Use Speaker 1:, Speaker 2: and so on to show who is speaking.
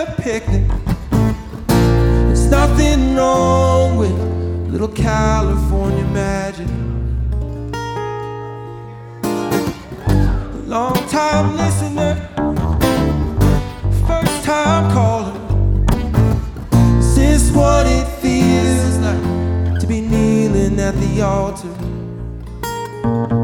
Speaker 1: a picnic. There's nothing wrong with a little California magic. Long time listener, first time caller. Is this what it feels like to be kneeling at the altar?